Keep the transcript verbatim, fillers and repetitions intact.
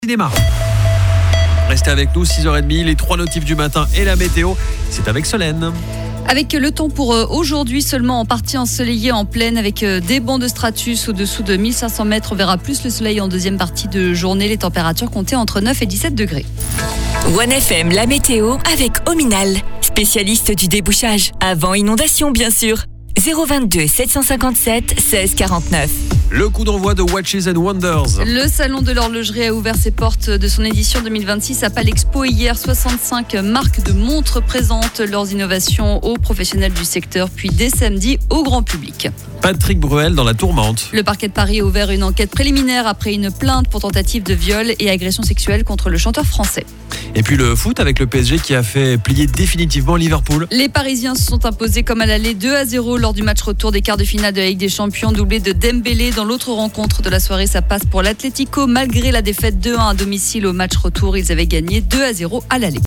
Cinéma. Restez avec nous, six heures trente, les trois notifs du matin et la météo, c'est avec Solène. Avec le temps pour aujourd'hui seulement en partie ensoleillé en plaine avec des bancs de stratus au-dessous de mille cinq cents mètres. On verra plus le soleil en deuxième partie de journée. Les températures comptaient entre neuf et dix-sept degrés. One F M, la météo avec Ominal, spécialiste du débouchage. Avant inondation, bien sûr. zéro vingt-deux sept cent cinquante-sept seize quarante-neuf. Le coup d'envoi de Watches and Wonders. Le salon de l'horlogerie a ouvert ses portes de son édition deux mille vingt-six à Palexpo hier. soixante-cinq marques de montres présentent leurs innovations aux professionnels du secteur, puis dès samedi au grand public. Patrick Bruel dans la tourmente. Le parquet de Paris a ouvert une enquête préliminaire après une plainte pour tentative de viol et agression sexuelle contre le chanteur français. Et puis le foot avec le P S G qui a fait plier définitivement Liverpool. Les Parisiens se sont imposés comme à l'aller deux à zéro lors du match retour des quarts de finale de la Ligue des Champions, doublé de Dembélé. Dans l'autre rencontre de la soirée, ça passe pour l'Atlético. Malgré la défaite deux à un à domicile au match retour, ils avaient gagné deux à zéro à l'aller.